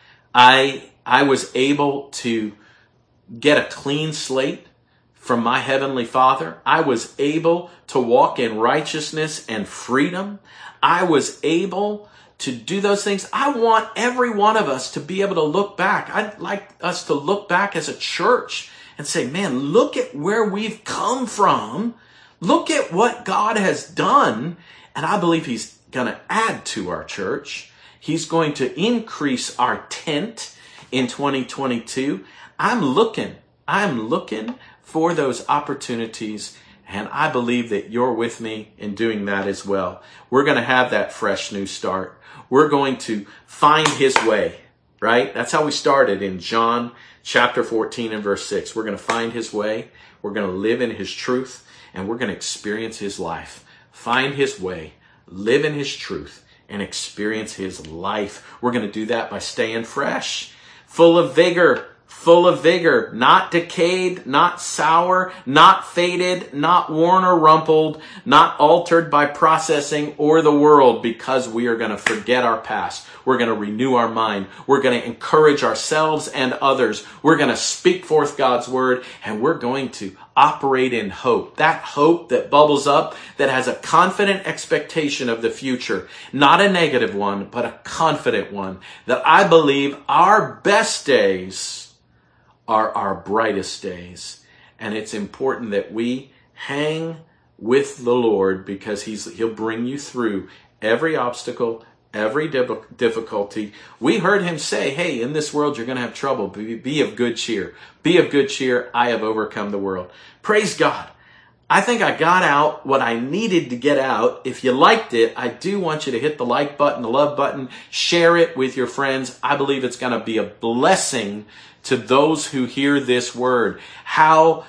I, I was able to get a clean slate from my Heavenly Father. I was able to walk in righteousness and freedom. I was able to do those things. I want every one of us to be able to look back. I'd like us to look back as a church and say, man, look at where we've come from. Look at what God has done. And I believe He's going to add to our church. He's going to increase our tent in twenty twenty-two. I'm looking, I'm looking for those opportunities, and I believe that you're with me in doing that as well. We're going to have that fresh new start. We're going to find His way, right? That's how we started in John chapter fourteen and verse six. We're going to find His way. We're going to live in His truth, and we're going to experience His life. Find His way, live in His truth, and experience His life. We're going to do that by staying fresh, full of vigor, full of vigor, not decayed, not sour, not faded, not worn or rumpled, not altered by processing or the world, because we are going to forget our past. We're going to renew our mind. We're going to encourage ourselves and others. We're going to speak forth God's word, and we're going to operate in hope. That hope that bubbles up, that has a confident expectation of the future, not a negative one, but a confident one, that I believe our best days are our brightest days. And it's important that we hang with the Lord, because he's, He'll bring you through every obstacle, every difficulty. We heard Him say, hey, in this world you're going to have trouble. Be, be of good cheer. Be of good cheer. I have overcome the world. Praise God. I think I got out what I needed to get out. If you liked it, I do want you to hit the like button, the love button, share it with your friends. I believe it's going to be a blessing to those who hear this word. How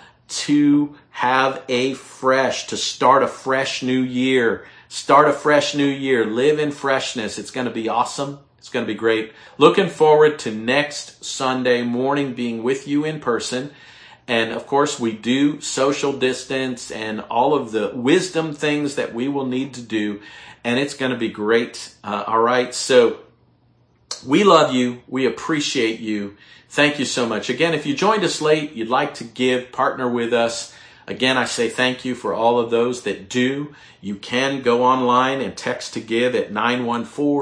to have a fresh, to start a fresh new year. Start a fresh new year. Live in freshness. It's going to be awesome. It's going to be great. Looking forward to next Sunday morning being with you in person. And of course, we do social distance and all of the wisdom things that we will need to do. And it's going to be great. Uh, all right. So we love you. We appreciate you. Thank you so much. Again, if you joined us late, you'd like to give, partner with us. Again, I say thank you for all of those that do. You can go online and text to give at nine one four,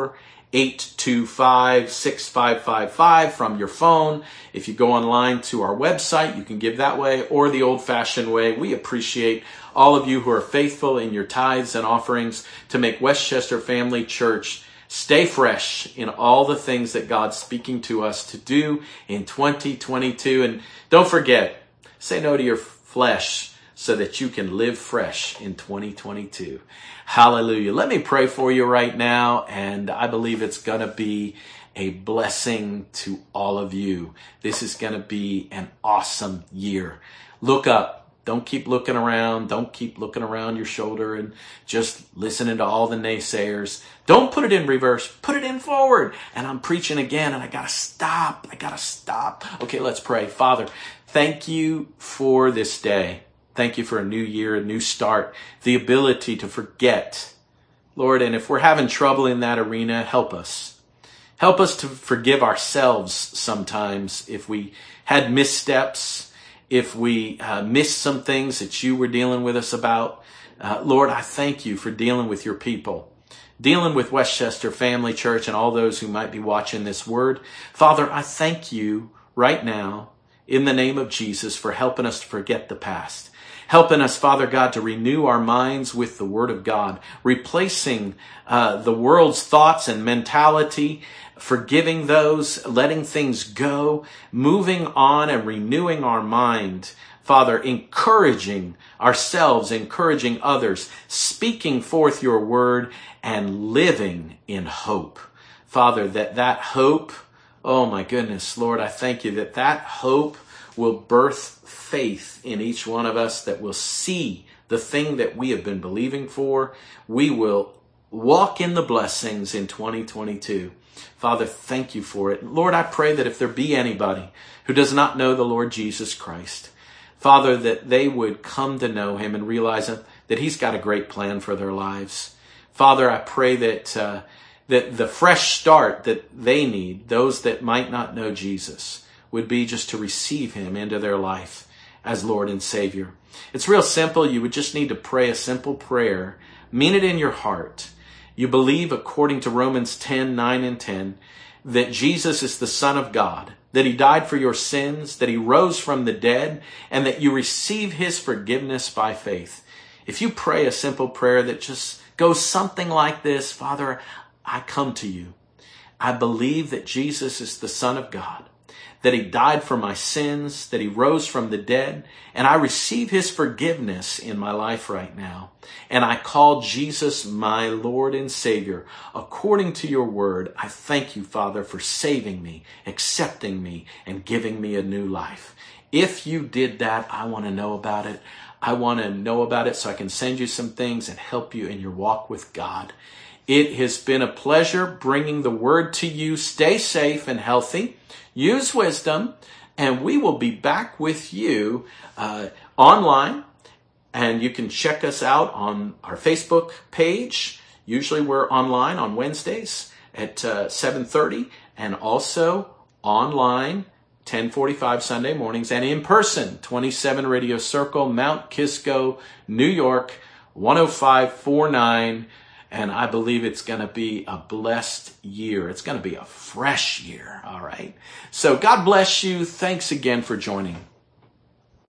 eight two five, six five five five from your phone. If you go online to our website, you can give that way or the old-fashioned way. We appreciate all of you who are faithful in your tithes and offerings to make Westchester Family Church stay fresh in all the things that God's speaking to us to do in twenty twenty-two. And don't forget, say no to your flesh so that you can live fresh in twenty twenty-two. Hallelujah. Let me pray for you right now, and I believe it's going to be a blessing to all of you. This is going to be an awesome year. Look up. Don't keep looking around. Don't keep looking around your shoulder and just listening to all the naysayers. Don't put it in reverse. Put it in forward. And I'm preaching again, and I got to stop. I got to stop. Okay, let's pray. Father, thank you for this day. Thank you for a new year, a new start, the ability to forget. Lord, and if we're having trouble in that arena, help us. Help us to forgive ourselves sometimes if we had missteps, if we uh, missed some things that you were dealing with us about. Uh, Lord, I thank you for dealing with your people, dealing with Westchester Family Church and all those who might be watching this word. Father, I thank you right now in the name of Jesus for helping us to forget the past. Helping us, Father God, to renew our minds with the Word of God, replacing uh, the world's thoughts and mentality, forgiving those, letting things go, moving on and renewing our mind. Father, encouraging ourselves, encouraging others, speaking forth your word and living in hope. Father, that that hope, oh my goodness, Lord, I thank you that that hope will birth faith in each one of us, that will see the thing that we have been believing for. We will walk in the blessings in twenty twenty-two. Father, thank you for it. Lord, I pray that if there be anybody who does not know the Lord Jesus Christ, Father, that they would come to know him and realize that he's got a great plan for their lives. Father, I pray that uh, that the fresh start that they need, those that might not know Jesus, would be just to receive him into their life as Lord and Savior. It's real simple. You would just need to pray a simple prayer. Mean it in your heart. You believe, according to Romans ten, nine and ten, that Jesus is the Son of God, that he died for your sins, that he rose from the dead, and that you receive his forgiveness by faith. If you pray a simple prayer that just goes something like this: Father, I come to you. I believe that Jesus is the Son of God, that he died for my sins, that he rose from the dead, and I receive his forgiveness in my life right now. And I call Jesus my Lord and Savior. According to your word, I thank you, Father, for saving me, accepting me, and giving me a new life. If you did that, I want to know about it. I want to know about it so I can send you some things and help you in your walk with God. It has been a pleasure bringing the word to you. Stay safe and healthy. Use wisdom, and we will be back with you uh, online. And you can check us out on our Facebook page. Usually we're online on Wednesdays at uh, seven thirty, and also online ten forty-five Sunday mornings, and in person, twenty-seven Radio Circle, Mount Kisco, New York, one oh five four nine. And I believe it's going to be a blessed year. It's going to be a fresh year. All right. So God bless you. Thanks again for joining.